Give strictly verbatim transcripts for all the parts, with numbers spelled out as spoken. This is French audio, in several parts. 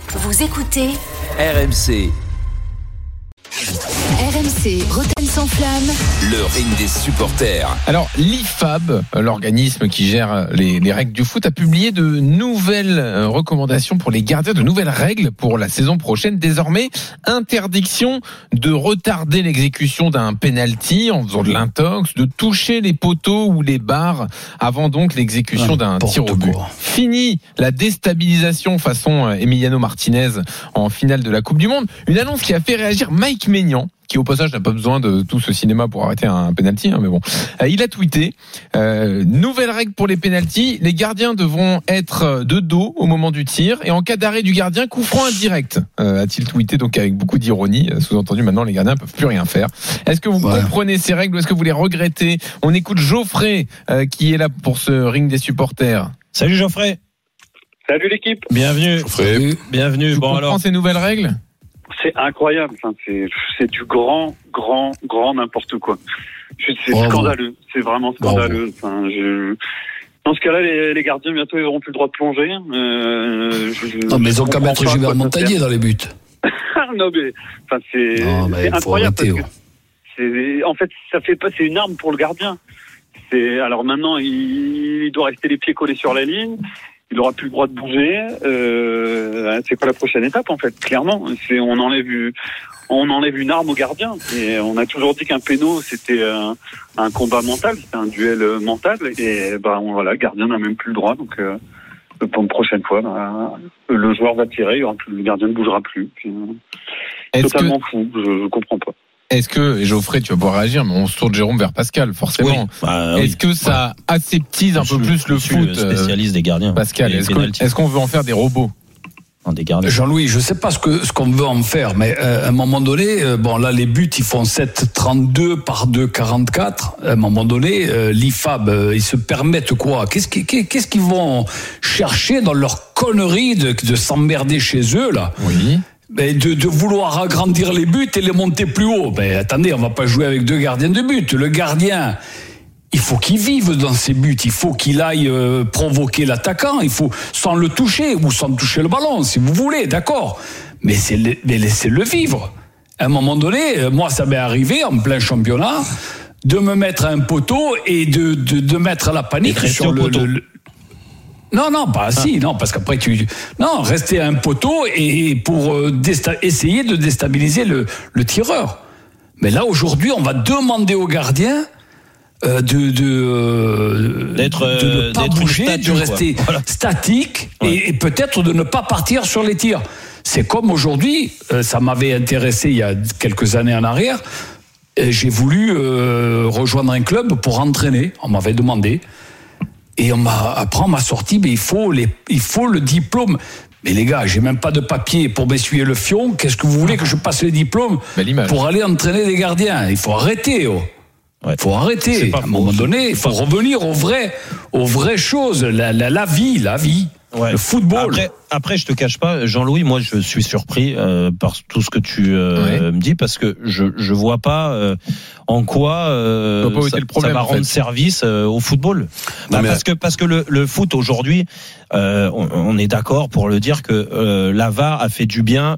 Vous écoutez R M C. R M C, Rotten sans flamme. Le ring des supporters. Alors, l'I F A B, l'organisme qui gère les, les règles du foot, a publié de nouvelles recommandations pour les gardiens, de nouvelles règles pour la saison prochaine. Désormais, interdiction de retarder l'exécution d'un penalty en faisant de l'intox, de toucher les poteaux ou les barres avant donc l'exécution d'un tir au but. Fini la déstabilisation façon Emiliano Martinez en finale de la Coupe du Monde. Une annonce qui a fait réagir Mike Maignan, qui au passage n'a pas besoin de tout ce cinéma pour arrêter un penalty, hein, mais bon. Euh, il a tweeté euh, nouvelle règle pour les penaltys, les gardiens devront être de dos au moment du tir et en cas d'arrêt du gardien, coup franc indirect. Euh, a-t-il tweeté donc avec beaucoup d'ironie, sous-entendu maintenant les gardiens ne peuvent plus rien faire. Est-ce que vous ouais. comprenez ces règles ou est-ce que vous les regrettez? On écoute Geoffrey euh, qui est là pour ce ring des supporters. Salut Geoffrey. Salut l'équipe. Bienvenue. Geoffrey. Bienvenue. Tu bon comprends alors ces nouvelles règles? C'est incroyable, enfin, c'est, c'est du grand, grand, grand n'importe quoi. C'est Bravo. scandaleux, c'est vraiment scandaleux. Enfin, je... Dans ce cas-là, les, les gardiens bientôt ils n'auront plus le droit de plonger. Euh, je, non, mais ils ont qu'à mettre Gilbert Montagnier dans les buts. non mais, enfin, c'est, non, mais c'est incroyable arrêter, parce que c'est, en fait, ça fait pas, c'est une arme pour le gardien. C'est, alors maintenant, il, il doit rester les pieds collés sur la ligne. Il n'aura plus le droit de bouger. Euh, c'est quoi la prochaine étape en fait? Clairement, c'est on enlève on enlève une arme au gardien. Et on a toujours dit qu'un péno c'était un, un combat mental, c'était un duel mental. Et ben voilà, le gardien n'a même plus le droit. Donc euh, pour une prochaine fois, ben, le joueur va tirer, il y aura plus, le gardien ne bougera plus. Puis, euh, totalement que... fou. Je, je comprends pas. Est-ce que, et Geoffrey, tu vas pouvoir réagir, mais on se tourne Jérôme vers Pascal, forcément. Oui, bah, Est-ce oui. que ça ouais. aseptise un peu je, plus le foot? Le spécialiste des gardiens. Pascal, est-ce, que, est-ce qu'on veut en faire des robots? Des gardiens. Jean-Louis, je sais pas ce que ce qu'on veut en faire, mais euh, à un moment donné, euh, bon là les buts ils font sept trente-deux par deux quarante-quatre. À un moment donné, euh, l'I F A B euh, ils se permettent quoi? Qu'est-ce qu'ils qu'est-ce qu'ils vont chercher dans leur connerie de, de s'emmerder chez eux là? Oui. Ben de, de vouloir agrandir les buts et les monter plus haut. Ben attendez, on va pas jouer avec deux gardiens de but. Le gardien, il faut qu'il vive dans ses buts. Il faut qu'il aille euh, provoquer l'attaquant. Il faut sans le toucher ou sans toucher le ballon, si vous voulez, d'accord. Mais c'est le, mais laissez-le vivre. À un moment donné, moi ça m'est arrivé en plein championnat de me mettre à un poteau et de de, de mettre la panique sur le, le, le Non, non, pas si, ah. non, parce qu'après tu, non, rester à un poteau et pour euh, désta- essayer de déstabiliser le, le tireur. Mais là aujourd'hui, on va demander au gardien euh, de de, euh, d'être, de ne pas d'être bouger, statue, de rester voilà. statique ouais. et, et peut-être de ne pas partir sur les tirs. C'est comme aujourd'hui, euh, ça m'avait intéressé il y a quelques années en arrière. Et j'ai voulu euh, rejoindre un club pour entraîner. On m'avait demandé. Et on m'a, après, on m'a sorti, mais il faut, les, il faut le diplôme. Mais les gars, j'ai même pas de papier pour m'essuyer le fion. Qu'est-ce que vous voulez que je passe les diplômes pour aller entraîner les gardiens? Il faut arrêter, oh. Il ouais. faut arrêter. À un moment donné, il faut revenir aux vraies, aux vraies choses. La, la, la vie, la vie. Ouais. Le football. Après, après, je te cache pas, Jean-Louis, moi, je suis surpris euh, par tout ce que tu euh, ouais. me dis, parce que je je vois pas euh, en quoi euh, ça, le problème, ça va rendre en fait. service euh, au football. Bah, parce que parce que le, le foot aujourd'hui, euh, on, on est d'accord pour le dire que euh, la V A R a fait du bien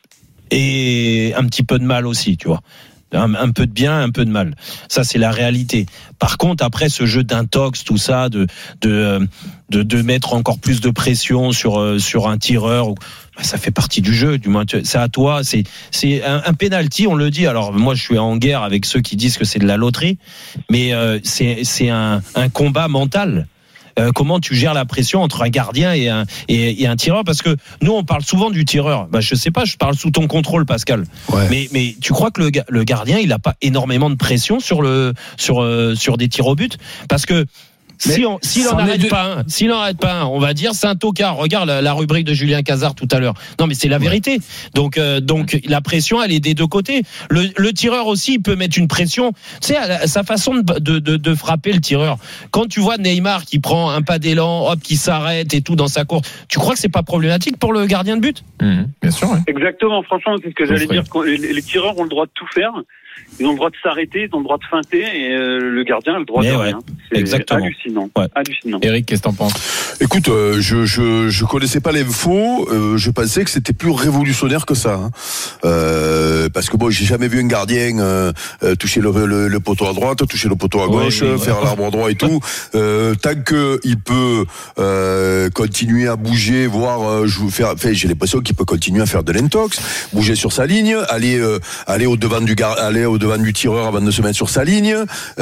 et un petit peu de mal aussi, tu vois. Un, un peu de bien, un peu de mal. Ça, c'est la réalité. Par contre, après ce jeu d'intox, tout ça, de de de, de mettre encore plus de pression sur sur un tireur, bah, ça fait partie du jeu. Du moins, c'est à toi. C'est c'est un, un penalty, on le dit. Alors moi, je suis en guerre avec ceux qui disent que c'est de la loterie, mais euh, c'est c'est un un combat mental. Euh, comment tu gères la pression entre un gardien et un et, et un tireur, parce que nous on parle souvent du tireur. Bah je sais pas, je parle sous ton contrôle, Pascal. Ouais. Mais mais tu crois que le le gardien il a pas énormément de pression sur le sur euh, sur des tirs au but, parce que Mais si on s'il en arrête de... pas un, s'il en arrête pas un, on va dire c'est un tocard. Regarde la, la rubrique de Julien Cazard tout à l'heure. Non mais c'est la vérité. Donc euh, donc la pression elle est des deux côtés. Le, le tireur aussi il peut mettre une pression. Tu sais à sa façon de, de de de frapper le tireur. Quand tu vois Neymar qui prend un pas d'élan, hop qui s'arrête et tout dans sa course, tu crois que c'est pas problématique pour le gardien de but? Mmh, bien sûr. Ouais. Exactement. Franchement c'est ce que j'allais dire. Les, les tireurs ont le droit de tout faire. ils ont le droit de s'arrêter, ils ont le droit de feinter, et euh, le gardien a le droit Mais de ouais, rien. C'est exactement. hallucinant. Ouais. hallucinant. Eric, qu'est-ce que t'en penses? Écoute, euh, je, je je connaissais pas l'info, euh, je pensais que c'était plus révolutionnaire que ça, hein. euh, parce que bon, j'ai jamais vu un gardien euh, euh, toucher le, le, le poteau à droite, toucher le poteau à gauche, ouais, oui, faire ouais. l'arbre droit et tout. Euh, tant que il peut euh, continuer à bouger, voire euh, je faire, enfin, j'ai l'impression qu'il peut continuer à faire de l'intox, bouger sur sa ligne, aller euh, aller au devant du gar, aller au devant du tireur avant de se mettre sur sa ligne.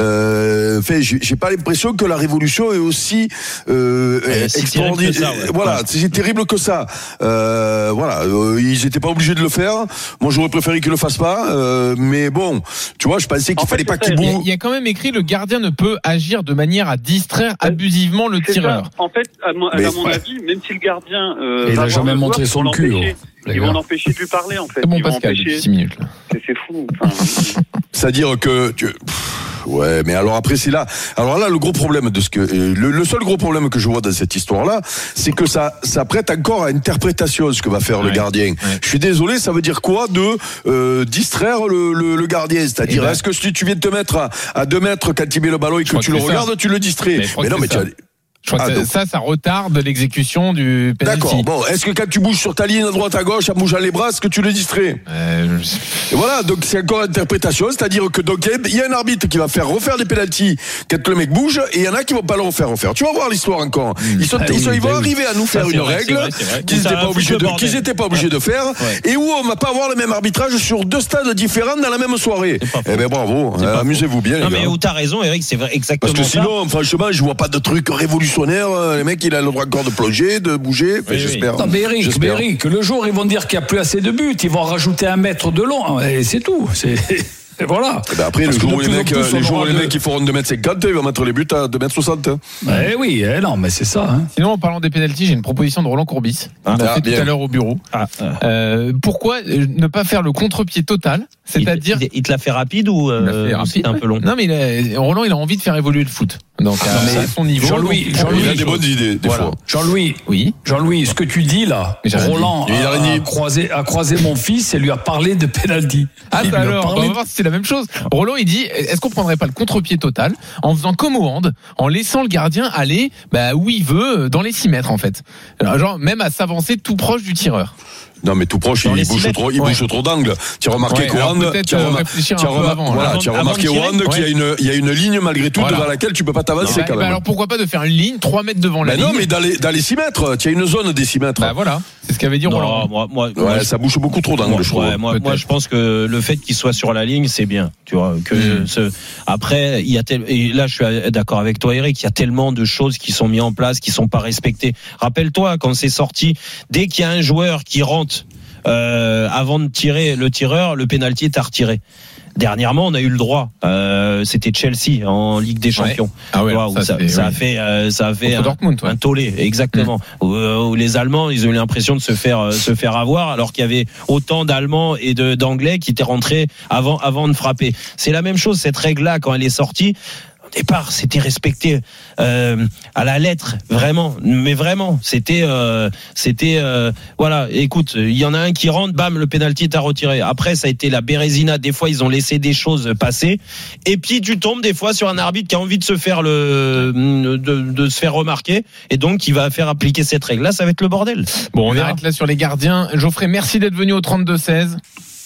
Euh, enfin, j'ai, j'ai pas l'impression que la révolution est aussi euh, c'est extraordinaire. Ça, ouais. Voilà, ouais. c'est terrible que ça. Euh, voilà, euh, ils étaient pas obligés de le faire. Moi, j'aurais préféré qu'ils le fassent pas. Euh, mais bon, tu vois, je pensais qu'il en fallait fait, pas qu'il bouge. Il y a quand même écrit le gardien ne peut agir de manière à distraire abusivement le c'est tireur. Ça. En fait, à mon, à mon ouais. avis, même si le gardien euh, il a jamais montré son cul. Ils vont l'empêcher de lui parler, en fait. C'est bon, ils Pascal, empêcher... six minutes là. C'est, c'est fou. Enfin... C'est-à-dire que tu... Ouais, mais alors après c'est là. Alors là, le gros problème de ce que le, le seul gros problème que je vois dans cette histoire-là, c'est que ça ça prête encore à interprétation ce que va faire ouais, le gardien. Ouais. Je suis désolé, ça veut dire quoi de euh, distraire le, le, le gardien, c'est-à-dire ben, est-ce que si tu viens de te mettre à, à deux mètres quand il met le ballon et que tu le regardes, ça. tu le distrais. Mais, mais non, mais tu as... Je crois ah, que donc... ça, ça retarde l'exécution du penalty. D'accord. Bon, est-ce que quand tu bouges sur ta ligne à droite à gauche, en bougeant les bras, est-ce que tu le distrais euh, je... Et voilà, donc c'est encore interprétation, c'est-à-dire que donc il y a un arbitre qui va faire refaire des penaltys quand le mec bouge, et il y en a qui vont pas le refaire refaire. Tu vas voir l'histoire encore. Ils sont, ah, ils, sont, oui, ils vont oui. arriver à nous faire ça, une vrai, règle c'est vrai, c'est vrai. qu'ils n'étaient pas obligés de, qu'ils étaient pas obligés de faire, ouais. et où on va pas avoir le même arbitrage sur deux stades différents dans la même soirée. Eh ben bravo, euh, amusez-vous bien. Non mais où t'as raison, Eric, c'est vrai exactement ça. Parce que sinon, franchement, je vois pas de truc révolutionnaire. Les mecs, il a le droit encore de plonger, de bouger. Enfin, oui, j'espère. Oui. Non, mais Eric, j'espère. mais Eric, le jour ils vont dire qu'il n'y a plus assez de buts, ils vont rajouter un mètre de long, et c'est tout. C'est... Et voilà. Et ben après, Parce le jour où les mecs, les jours où les mecs, ils feront deux mètres cinquante, ils vont mettre les buts à deux mètres soixante. Eh oui, eh non, mais c'est ça. Hein. Sinon, en parlant des pénaltys, j'ai une proposition de Roland Courbis. On ah, l'a fait bien. tout à l'heure au bureau. Ah, ah. Euh, pourquoi ne pas faire le contre-pied total? C'est-à-dire. Il, il te l'a fait rapide ou, euh, fait rapide, c'était un peu long? Non, mais il a, Roland, il a envie de faire évoluer le foot. Donc, ah, à, à son niveau. Jean-Louis, Jean-Louis, il a des bonnes idées, des voilà. fois. Jean-Louis, oui. Jean-Louis, ce que tu dis là, Roland a, a, a, croisé, a croisé mon fils et lui a parlé de pénalty. Ah, bah alors, on va voir si c'est la même chose. Roland, il dit, est-ce qu'on prendrait pas le contre-pied total en faisant comme au hand, en laissant le gardien aller, bah, où il veut, dans les six mètres, en fait. Alors, genre, même à s'avancer tout proche du tireur. Non, mais tout proche, il bouge trop, il ouais. bouge trop d'angles. Tu as remarqué ouais, qu'au hand, tu as remarqué au hand qu'il y a une, il y a une ligne malgré tout voilà. devant laquelle tu peux pas t'avancer bah, quand bah même. Alors pourquoi pas de faire une ligne trois mètres devant la bah ligne? Non, mais dans les, dans les six mètres, tu as une zone des six mètres. Bah voilà. C'est ce qu'avait dit Roland. Moi, moi, ouais, moi, ça bouge beaucoup trop d'angles, moi, je trouve. Ouais, moi, moi, je pense que le fait qu'il soit sur la ligne, c'est bien. Tu vois, que mmh. ce, après, il y a tel, et là, je suis d'accord avec toi, Eric, il y a tellement de choses qui sont mises en place, qui sont pas respectées. Rappelle-toi, quand c'est sorti, dès qu'il y a un joueur qui rentre, Euh, avant de tirer le tireur, le pénalty est à retirer. Dernièrement, on a eu le droit. Euh, c'était Chelsea en Ligue des Champions. Ouais. Ah ouais, vois, ça, ça, fait, ça, oui. a fait, euh, ça a fait un, Dortmund, ouais. un tollé, exactement. Mmh. Où, où les Allemands, ils ont eu l'impression de se faire euh, se faire avoir, alors qu'il y avait autant d'Allemands et de, d'Anglais qui étaient rentrés avant avant de frapper. C'est la même chose cette règle-là quand elle est sortie. Au départ, c'était respecté euh, à la lettre, vraiment, mais vraiment, c'était, euh, c'était, euh, voilà. Écoute, il y en a un qui rentre, bam, le pénalty est à retirer. Après, ça a été la bérésina. Des fois, ils ont laissé des choses passer, et puis tu tombes des fois sur un arbitre qui a envie de se faire le, de, de se faire remarquer, et donc qui va faire appliquer cette règle. Là, ça va être le bordel. Bon, on arrête là sur les gardiens. Geoffrey, merci d'être venu au trente-deux seize.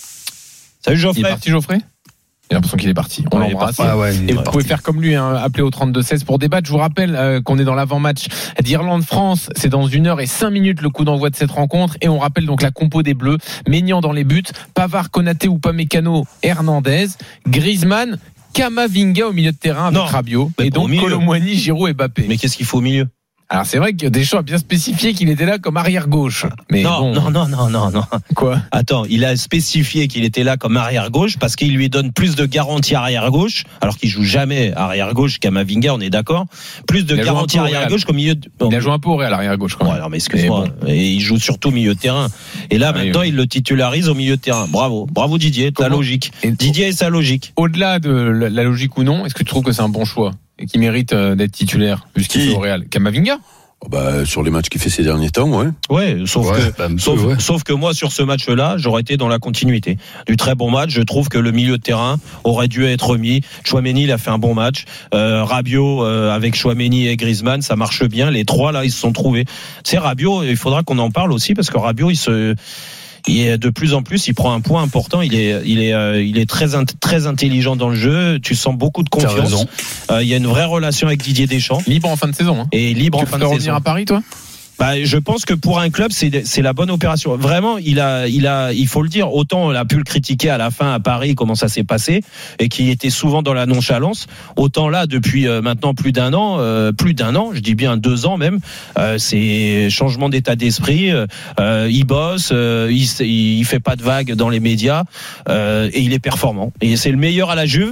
Salut Geoffrey. Il est parti, Geoffrey. J'ai l'impression qu'il est parti. On ouais, l'embrasse. Ah ouais, et vous parti. Pouvez faire comme lui, hein, appeler au trente-deux seize pour débattre. Je vous rappelle euh, qu'on est dans l'avant-match d'Irlande-France. C'est dans une heure et cinq minutes le coup d'envoi de cette rencontre. Et on rappelle donc la compo des Bleus. Maignan dans les buts. Pavard, Konaté, Upamecano, Hernandez. Griezmann, Camavinga au milieu de terrain avec non, Rabiot. Et donc Kolo Muani, Giroud et Mbappé. Mais qu'est-ce qu'il faut au milieu? Alors c'est vrai que Deschamps a bien spécifié qu'il était là comme arrière gauche. Mais non, bon. non, non, non, non, non. Quoi? Attends, il a spécifié qu'il était là comme arrière gauche parce qu'il lui donne plus de garantie arrière gauche, alors qu'il joue jamais arrière gauche qu'Amavinga, on est d'accord. Plus de garantie arrière gauche qu'au milieu. De... Bon. Il a joué un peu au Real arrière gauche. Quand même. Ouais, non, mais excuse-moi. Bon. Et il joue surtout au milieu de terrain. Et là ah, maintenant, oui. il le titularise au milieu de terrain. Bravo, bravo Didier, ta logique. Et Didier et sa logique. Au-delà de la logique ou non, est-ce que tu trouves que c'est un bon choix et qui mérite d'être titulaire puisqu'il est au Real? Camavinga? Bah, sur les matchs qu'il fait ces derniers temps, ouais. Ouais, sauf ouais, que, bah, sauf, peu, ouais. sauf que moi, sur ce match-là, j'aurais été dans la continuité. Du très bon match, je trouve que le milieu de terrain aurait dû être mis. Chouameni, il a fait un bon match. Euh, Rabiot, euh, avec Chouameni et Griezmann, ça marche bien. Les trois, là, ils se sont trouvés. Tu sais, Rabiot, il faudra qu'on en parle aussi, parce que Rabiot, il se, il est de plus en plus, il prend un point important. Il est, il est, euh, il est très, très intelligent dans le jeu. Tu sens beaucoup de confiance. Euh, il y a une vraie relation avec Didier Deschamps. Libre en fin de saison. Hein. Et libre tu en fin de saison. Tu peux revenir saison. à Paris, toi? Bah, je pense que pour un club, c'est c'est la bonne opération. Vraiment, il a, il a, il faut le dire. Autant on a pu le critiquer à la fin à Paris, comment ça s'est passé, et qu'il était souvent dans la nonchalance. Autant là, depuis euh, maintenant plus d'un an, euh, plus d'un an, je dis bien deux ans même, euh, c'est changement d'état d'esprit. Euh, il bosse, euh, il, il fait pas de vagues dans les médias, euh, et il est performant. Et c'est le meilleur à la Juve.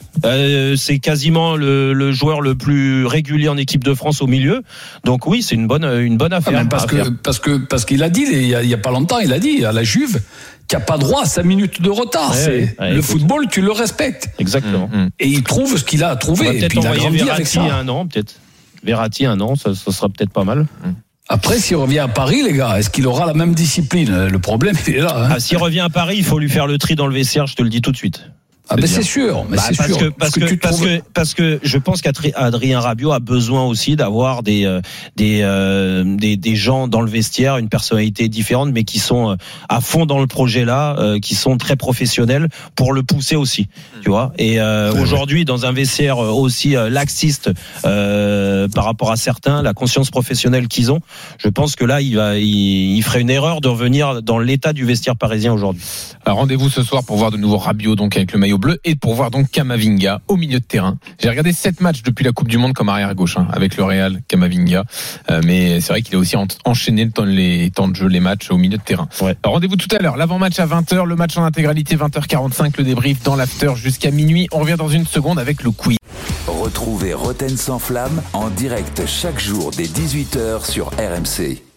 Euh, c'est quasiment le, le joueur le plus régulier en équipe de France au milieu. Donc oui, c'est une bonne, une bonne affaire. Ah, parce, que, parce que parce qu'il a dit il y a, il y a pas longtemps, il a dit à la Juve qu'il n'y a pas droit à cinq minutes de retard. Ouais, c'est, ouais, le écoute. football, tu le respectes. Exactement. Mmh. Et il trouve ce qu'il a à trouver. On va Et peut-être puis il a envoyer grandi avec Verratti ça. un an, peut-être. Verratti un an, ça, ça sera peut-être pas mal. Mmh. Après, s'il revient à Paris, les gars, est-ce qu'il aura la même discipline? Le problème, il est là. Hein. Ah, s'il revient à Paris, il faut lui faire le tri dans le vestiaire, je te le dis tout de suite. Ah ben c'est sûr, mais bah, c'est parce sûr. que parce que, que, parce trouves... que parce que je pense qu'Adrien Rabiot a besoin aussi d'avoir des euh, des, euh, des des gens dans le vestiaire, une personnalité différente, mais qui sont à fond dans le projet là, euh, qui sont très professionnels pour le pousser aussi, tu vois. Et euh, ouais, aujourd'hui, ouais. dans un vestiaire aussi euh, laxiste euh, par rapport à certains, la conscience professionnelle qu'ils ont, je pense que là, il va il, il ferait une erreur de revenir dans l'état du vestiaire parisien aujourd'hui. Alors, rendez-vous ce soir pour voir de nouveau Rabiot donc avec le maillot bleu et pour voir donc Camavinga au milieu de terrain. J'ai regardé sept matchs depuis la Coupe du Monde comme arrière gauche hein, avec le Real, Camavinga. Euh, mais c'est vrai qu'il a aussi enchaîné le temps, les temps de jeu, les matchs au milieu de terrain. Ouais. Alors, rendez-vous tout à l'heure. L'avant-match à vingt heures, le match en intégralité vingt heures quarante-cinq, le débrief dans l'after jusqu'à minuit. On revient dans une seconde avec le quiz. Retrouvez Roten sans flamme en direct chaque jour dès dix-huit heures sur R M C.